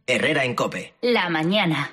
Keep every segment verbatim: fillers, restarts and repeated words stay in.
Herrera en COPE. La mañana.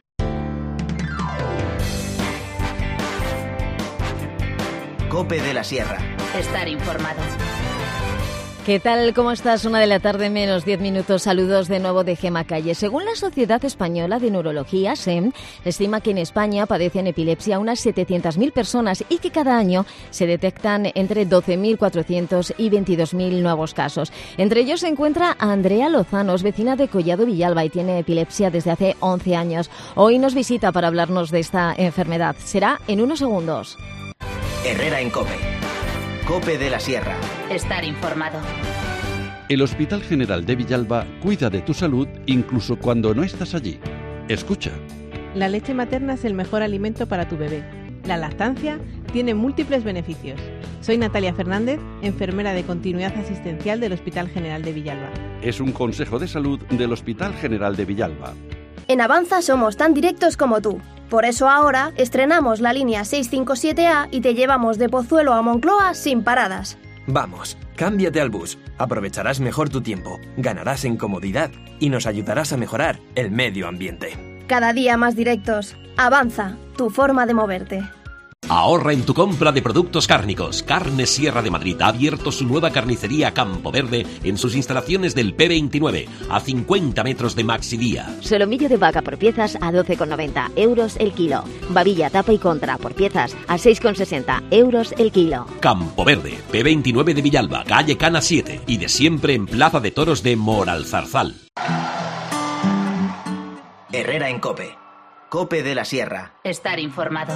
COPE de la Sierra. Estar informado. ¿Qué tal? ¿Cómo estás? Una de la tarde menos diez minutos. Saludos de nuevo de Gema Calle. Según la Sociedad Española de Neurología, S E M, estima que en España padecen epilepsia unas setecientas mil personas y que cada año se detectan entre doce mil cuatrocientos y veintidós mil nuevos casos. Entre ellos se encuentra Andrea Lozano, es vecina de Collado Villalba y tiene epilepsia desde hace once años. Hoy nos visita para hablarnos de esta enfermedad. Será en unos segundos. Herrera en COPE. COPE de la Sierra. Estar informado. El Hospital General de Villalba cuida de tu salud incluso cuando no estás allí. Escucha. La leche materna es el mejor alimento para tu bebé. La lactancia tiene múltiples beneficios. Soy Natalia Fernández, enfermera de continuidad asistencial del Hospital General de Villalba. Es un consejo de salud del Hospital General de Villalba. En Avanza somos tan directos como tú. Por eso ahora estrenamos la línea seiscientos cincuenta y siete A y te llevamos de Pozuelo a Moncloa sin paradas. Vamos, cámbiate al bus. Aprovecharás mejor tu tiempo, ganarás en comodidad y nos ayudarás a mejorar el medio ambiente. Cada día más directos. Avanza, tu forma de moverte. Ahorra en tu compra de productos cárnicos. Carnes Sierra de Madrid ha abierto su nueva carnicería Campo Verde en sus instalaciones del P veintinueve, a cincuenta metros de Maxidía. Solomillo de vaca por piezas a doce con noventa euros el kilo. Babilla, tapa y contra por piezas a seis con sesenta euros el kilo. Campo Verde, P veintinueve de Villalba, calle Cana siete y de siempre en Plaza de Toros de Moralzarzal. Herrera en COPE. COPE de la Sierra. Estar informado.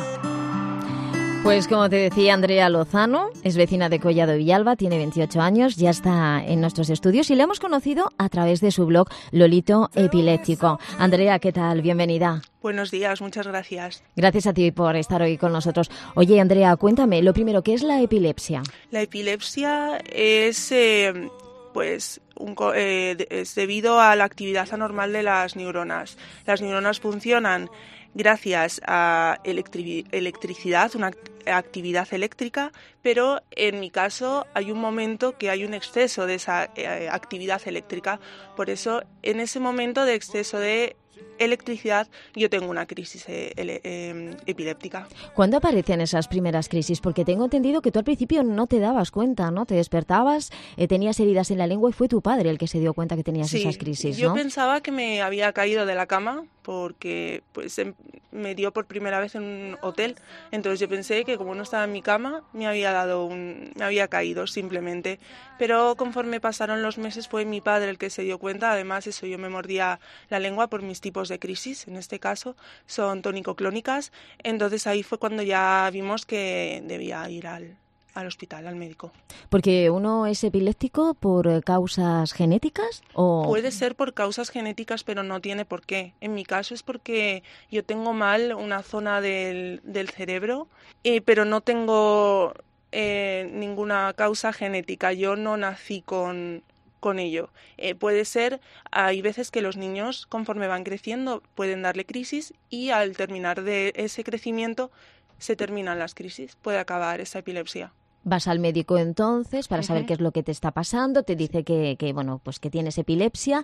Pues como te decía, Andrea Lozano es vecina de Collado Villalba, tiene veintiocho años, ya está en nuestros estudios y la hemos conocido a través de su blog Lolito Epiléptico. Andrea, ¿qué tal? Bienvenida. Buenos días, muchas gracias. Gracias a ti por estar hoy con nosotros. Oye, Andrea, cuéntame, lo primero, ¿qué es la epilepsia? La epilepsia es... Eh, pues un, eh, es debido a la actividad anormal de las neuronas. Las neuronas funcionan gracias a electri- electricidad, una actividad eléctrica, pero en mi caso hay un momento que hay un exceso de esa eh, actividad eléctrica. Por eso, en ese momento de exceso de electricidad, yo tengo una crisis eh, eh, epiléptica. ¿Cuándo aparecen esas primeras crisis? Porque tengo entendido que tú al principio no te dabas cuenta, ¿no? Te despertabas, eh, tenías heridas en la lengua y fue tu padre el que se dio cuenta que tenías sí, esas crisis, ¿no? Yo pensaba que me había caído de la cama porque pues me dio por primera vez en un hotel. Entonces yo pensé que como no estaba en mi cama, me había dado un, me había caído simplemente. Pero conforme pasaron los meses fue mi padre el que se dio cuenta. Además, eso, yo me mordía la lengua por mis tipos de crisis. En este caso son tónico-clónicas. Entonces ahí fue cuando ya vimos que debía ir al, al hospital, al médico. ¿Porque uno es epiléptico por causas genéticas? ¿O? Puede ser por causas genéticas, pero no tiene por qué. En mi caso es porque yo tengo mal una zona del, del cerebro, eh, pero no tengo eh, ninguna causa genética. Yo no nací con... con ello. Eh, puede ser, hay veces que los niños conforme van creciendo pueden darle crisis y al terminar de ese crecimiento se terminan las crisis, puede acabar esa epilepsia. Vas al médico entonces para saber Uh-huh. qué es lo que te está pasando, te dice que, que bueno, pues que tienes epilepsia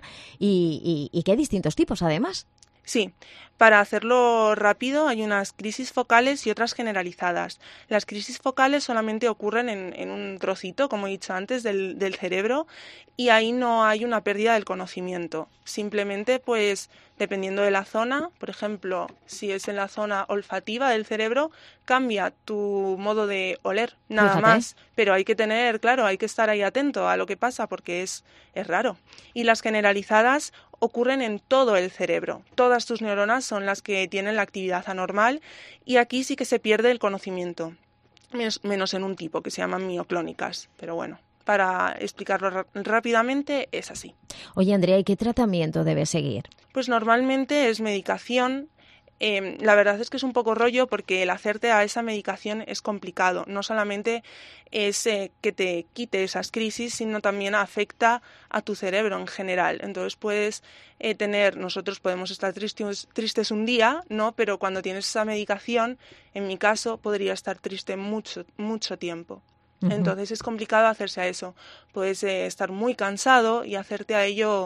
y, y, y que hay distintos tipos además. Sí, para hacerlo rápido hay unas crisis focales y otras generalizadas. Las crisis focales solamente ocurren en, en un trocito, como he dicho antes, del, del cerebro y ahí no hay una pérdida del conocimiento. Simplemente, pues, dependiendo de la zona, por ejemplo, si es en la zona olfativa del cerebro, cambia tu modo de oler, nada Fíjate. más. Pero hay que tener, claro, hay que estar ahí atento a lo que pasa porque es, es raro. Y las generalizadas ocurren en todo el cerebro. Todas tus neuronas son las que tienen la actividad anormal y aquí sí que se pierde el conocimiento, menos, menos en un tipo que se llaman mioclónicas. Pero bueno, para explicarlo r- rápidamente es así. Oye, Andrea, ¿y qué tratamiento debes seguir? Pues normalmente es medicación. Eh, la verdad es que es un poco rollo porque el hacerte a esa medicación es complicado. No solamente es eh, que te quite esas crisis, sino también afecta a tu cerebro en general. Entonces puedes eh, tener, nosotros podemos estar tristes, tristes un día, ¿no? Pero cuando tienes esa medicación, en mi caso, podría estar triste mucho, mucho tiempo. Uh-huh. Entonces es complicado hacerse a eso. Puedes eh, estar muy cansado y hacerte a ello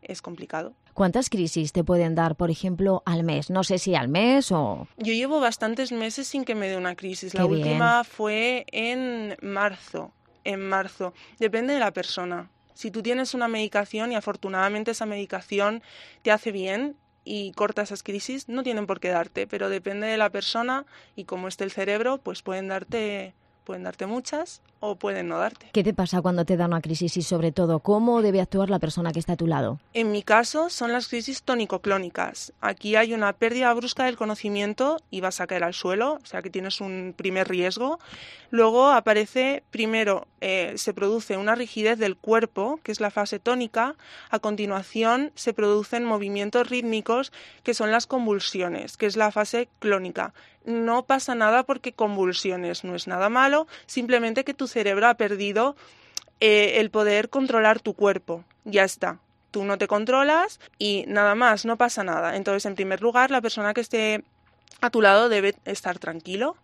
es complicado. ¿Cuántas crisis te pueden dar, por ejemplo, al mes? No sé si al mes o... Yo llevo bastantes meses sin que me dé una crisis. Qué La bien. última fue en marzo. En marzo. Depende de la persona. Si tú tienes una medicación y afortunadamente esa medicación te hace bien y corta esas crisis, no tienen por qué darte, pero depende de la persona y cómo esté el cerebro, pues pueden darte, pueden darte muchas o pueden no darte. ¿Qué te pasa cuando te da una crisis y, sobre todo, cómo debe actuar la persona que está a tu lado? En mi caso son las crisis tónico-clónicas. Aquí hay una pérdida brusca del conocimiento y vas a caer al suelo, o sea que tienes un primer riesgo. Luego aparece, primero, eh, se produce una rigidez del cuerpo, que es la fase tónica. A continuación se producen movimientos rítmicos, que son las convulsiones, que es la fase clónica. No pasa nada porque convulsiones no es nada malo, simplemente que tu cerebro ha perdido eh, el poder controlar tu cuerpo. Ya está. Tú no te controlas y nada más, no pasa nada. Entonces, en primer lugar, la persona que esté a tu lado debe estar tranquilo,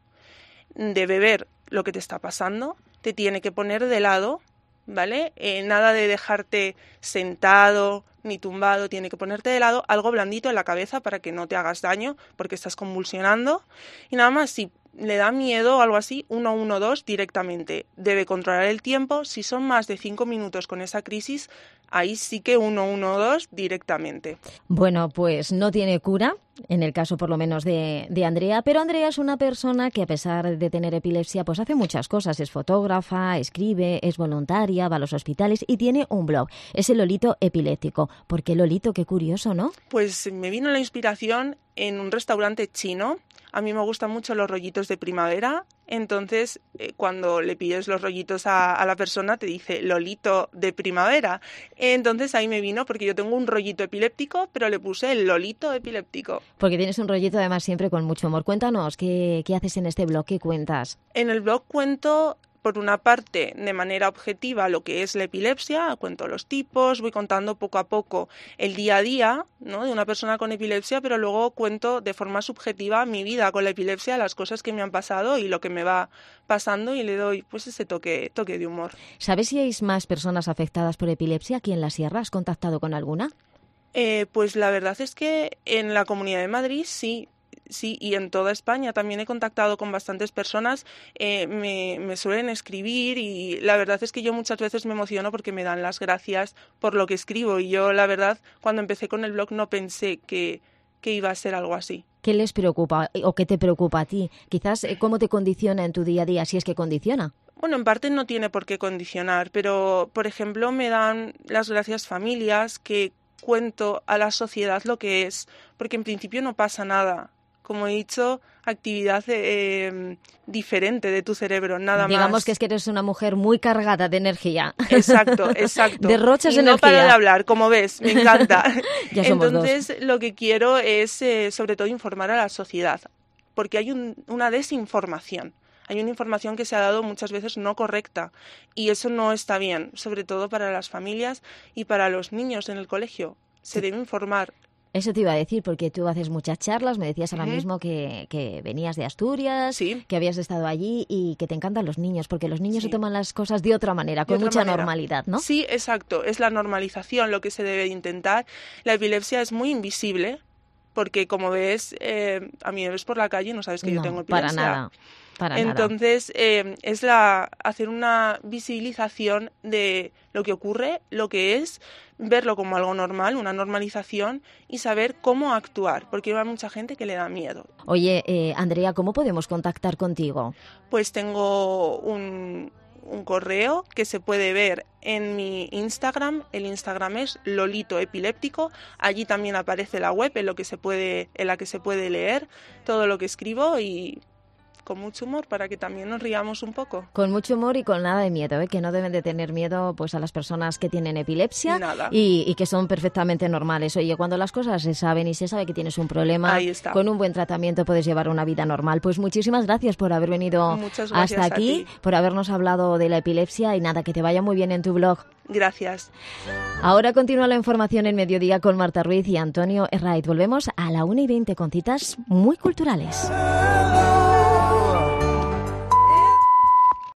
debe ver lo que te está pasando, te tiene que poner de lado, ¿vale? Eh, nada de dejarte sentado ni tumbado, tiene que ponerte de lado, algo blandito en la cabeza para que no te hagas daño porque estás convulsionando. Y nada más, si le da miedo o algo así, uno uno dos directamente. Debe controlar el tiempo. Si son más de cinco minutos con esa crisis, ahí sí que uno uno dos directamente. Bueno, pues no tiene cura, en el caso por lo menos de, de Andrea, pero Andrea es una persona que, a pesar de tener epilepsia, pues hace muchas cosas. Es fotógrafa, escribe, es voluntaria, va a los hospitales y tiene un blog. Es el Lolito Epiléptico. ¿Por qué Lolito? Qué curioso, ¿no? Pues me vino la inspiración en un restaurante chino. A mí me gustan mucho los rollitos de primavera, entonces eh, cuando le pides los rollitos a, a la persona te dice Lolito de primavera. Entonces ahí me vino porque yo tengo un rollito epiléptico, pero le puse el Lolito epiléptico. Porque tienes un rollito además siempre con mucho humor. Cuéntanos, ¿qué, qué haces en este blog? ¿Qué cuentas? En el blog cuento, por una parte, de manera objetiva lo que es la epilepsia, cuento los tipos, voy contando poco a poco el día a día, ¿no?, de una persona con epilepsia, pero luego cuento de forma subjetiva mi vida con la epilepsia, las cosas que me han pasado y lo que me va pasando, y le doy pues ese toque, toque de humor. ¿Sabes si hay más personas afectadas por epilepsia aquí en la Sierra? ¿Has contactado con alguna? Eh, pues la verdad es que en la Comunidad de Madrid sí. Sí, y en toda España también he contactado con bastantes personas, eh, me, me suelen escribir y la verdad es que yo muchas veces me emociono porque me dan las gracias por lo que escribo y yo la verdad cuando empecé con el blog no pensé que, que iba a ser algo así. ¿Qué les preocupa o qué te preocupa a ti? Quizás cómo te condiciona en tu día a día, si es que condiciona. Bueno, en parte no tiene por qué condicionar, pero por ejemplo me dan las gracias familias que cuento a la sociedad lo que es, porque en principio no pasa nada. Como he dicho, actividad eh, diferente de tu cerebro, nada Digamos más. Digamos que es que eres una mujer muy cargada de energía. Exacto, exacto. Derrochas y energía. no paro de hablar, como ves, me encanta. Ya somos Entonces, dos. Lo que quiero es, eh, sobre todo, informar a la sociedad, porque hay un, una desinformación. Hay una información que se ha dado muchas veces no correcta y eso no está bien, sobre todo para las familias y para los niños en el colegio. Se sí. debe informar. Eso te iba a decir, porque tú haces muchas charlas, me decías ahora uh-huh. mismo que, que venías de Asturias, sí. que habías estado allí y que te encantan los niños, porque los niños sí. se toman las cosas de otra manera, con otra mucha manera. normalidad, ¿no? Sí, exacto, es la normalización lo que se debe de intentar. La epilepsia es muy invisible, porque como ves, eh, a mí me ves por la calle y no sabes que no, yo tengo epilepsia. para nada. Para Entonces, eh, es la hacer una visibilización de lo que ocurre, lo que es, verlo como algo normal, una normalización y saber cómo actuar, porque hay mucha gente que le da miedo. Oye, eh, Andrea, ¿cómo podemos contactar contigo? Pues tengo un, un correo que se puede ver en mi Instagram. El Instagram es Lolito Epiléptico. Allí también aparece la web en, lo que se puede, en la que se puede leer todo lo que escribo y con mucho humor para que también nos riamos un poco. Con mucho humor y con nada de miedo, ¿eh? Que no deben de tener miedo pues a las personas que tienen epilepsia y, y que son perfectamente normales. Oye, cuando las cosas se saben y se sabe que tienes un problema, ahí está. Con un buen tratamiento puedes llevar una vida normal. Pues muchísimas gracias por haber venido hasta aquí, por habernos hablado de la epilepsia y nada, que te vaya muy bien en tu blog. Gracias. Ahora continúa la información en Mediodía con Marta Ruiz y Antonio Herraiz. Volvemos a la una y veinte con citas muy culturales.